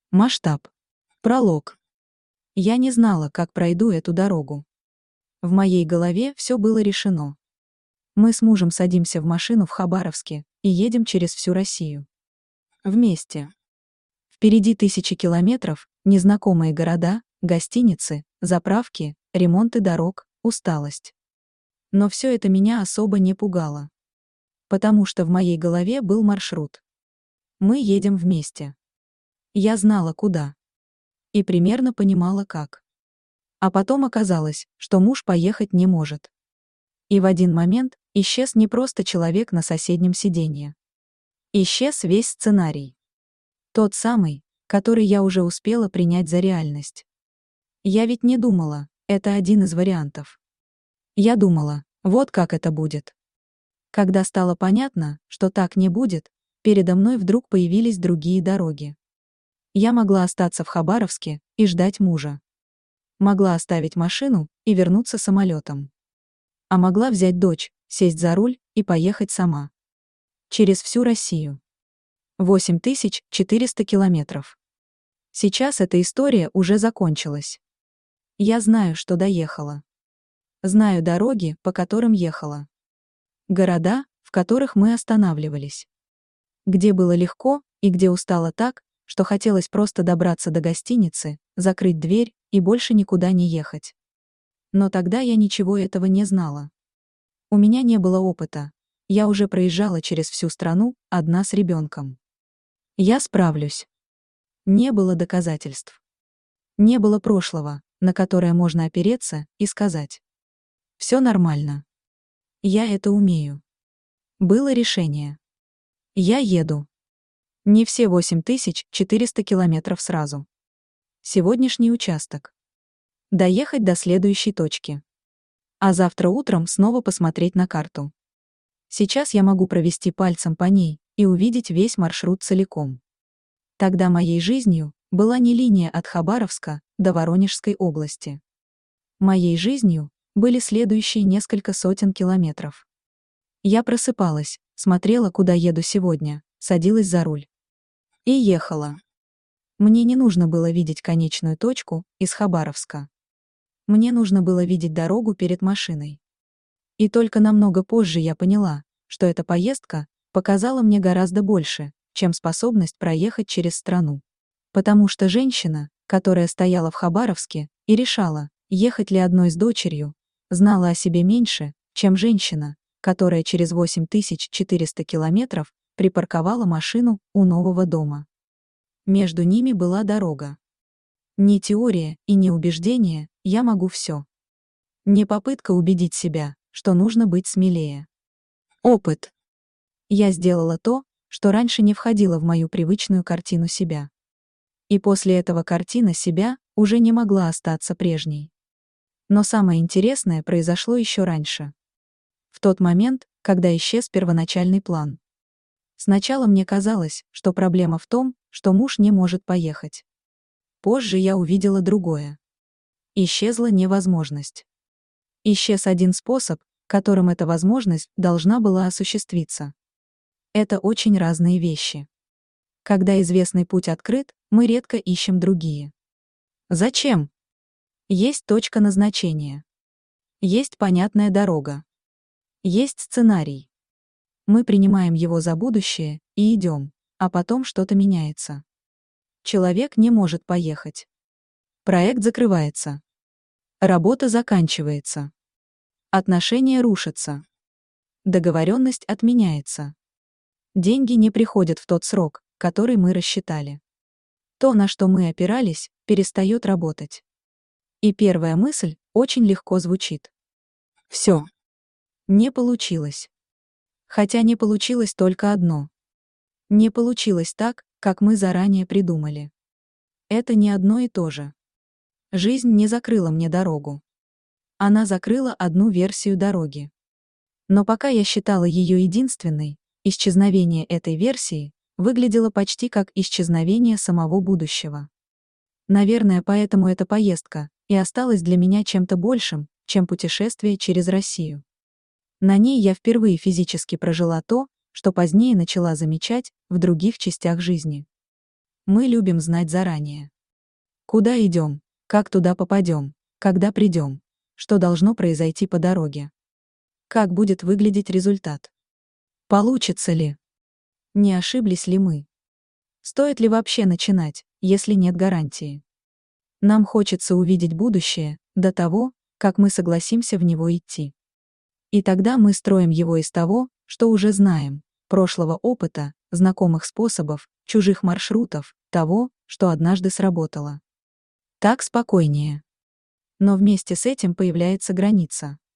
Масштаб. Пролог. Я не знала, как пройду эту дорогу. В моей голове все было решено. Мы с мужем садимся в машину в Хабаровске и едем через всю Россию. Вместе. Впереди тысячи километров, незнакомые города, гостиницы, заправки, ремонты дорог, усталость. Но все это меня особо не пугало. Потому что в моей голове был маршрут. Мы едем вместе. Я знала, куда. И примерно понимала, как. А потом оказалось, что муж поехать не может. И в один момент исчез не просто человек на соседнем сиденье. Исчез весь сценарий. Тот самый, который я уже успела принять за реальность. Я ведь не думала, это один из вариантов. Я думала, вот как это будет. Когда стало понятно, что так не будет, передо мной вдруг появились другие дороги. Я могла остаться в Хабаровске и ждать мужа. Могла оставить машину и вернуться самолетом. А могла взять дочь, сесть за руль и поехать сама. Через всю Россию. 8400 километров. Сейчас эта история уже закончилась. Я знаю, что доехала. Знаю дороги, по которым ехала. Города, в которых мы останавливались. Где было легко и где устала так, что хотелось просто добраться до гостиницы, закрыть дверь и больше никуда не ехать. Но тогда я ничего этого не знала. У меня не было опыта. Я уже проезжала через всю страну, одна с ребенком. Я справлюсь. Не было доказательств. Не было прошлого, на которое можно опереться и сказать: все нормально. Я это умею. Было решение. Я еду. Не все 8400 километров сразу. Сегодняшний участок. Доехать до следующей точки. А завтра утром снова посмотреть на карту. Сейчас я могу провести пальцем по ней и увидеть весь маршрут целиком. Тогда моей жизнью была не линия от Хабаровска до Воронежской области. Моей жизнью были следующие несколько сотен километров. Я просыпалась, смотрела, куда еду сегодня, садилась за руль. И ехала. Мне не нужно было видеть конечную точку из Хабаровска. Мне нужно было видеть дорогу перед машиной. И только намного позже я поняла, что эта поездка показала мне гораздо больше, чем способность проехать через страну. Потому что женщина, которая стояла в Хабаровске и решала, ехать ли одной с дочерью, знала о себе меньше, чем женщина, которая через 8400 километров припарковала машину у нового дома. Между ними была дорога. Не теория и не убеждение, я могу все. Не попытка убедить себя, что нужно быть смелее. Опыт. Я сделала то, что раньше не входило в мою привычную картину себя. И после этого картина себя уже не могла остаться прежней. Но самое интересное произошло еще раньше. В тот момент, когда исчез первоначальный план. Сначала мне казалось, что проблема в том, что муж не может поехать. Позже я увидела другое. Исчезла невозможность. Исчез один способ, которым эта возможность должна была осуществиться. Это очень разные вещи. Когда известный путь открыт, мы редко ищем другие. Зачем? Есть точка назначения. Есть понятная дорога. Есть сценарий. Мы принимаем его за будущее и идем, а потом что-то меняется. Человек не может поехать. Проект закрывается. Работа заканчивается. Отношения рушатся. Договоренность отменяется. Деньги не приходят в тот срок, который мы рассчитали. То, на что мы опирались, перестает работать. И первая мысль очень легко звучит. Все. Не получилось. Хотя не получилось только одно. Не получилось так, как мы заранее придумали. Это не одно и то же. Жизнь не закрыла мне дорогу. Она закрыла одну версию дороги. Но пока я считала ее единственной, исчезновение этой версии выглядело почти как исчезновение самого будущего. Наверное, поэтому эта поездка и осталась для меня чем-то большим, чем путешествие через Россию. На ней я впервые физически прожила то, что позднее начала замечать в других частях жизни. Мы любим знать заранее. Куда идем, как туда попадем, когда придем, что должно произойти по дороге. Как будет выглядеть результат. Получится ли? Не ошиблись ли мы? Стоит ли вообще начинать, если нет гарантии? Нам хочется увидеть будущее до того, как мы согласимся в него идти. И тогда мы строим его из того, что уже знаем, прошлого опыта, знакомых способов, чужих маршрутов, того, что однажды сработало. Так спокойнее. Но вместе с этим появляется граница.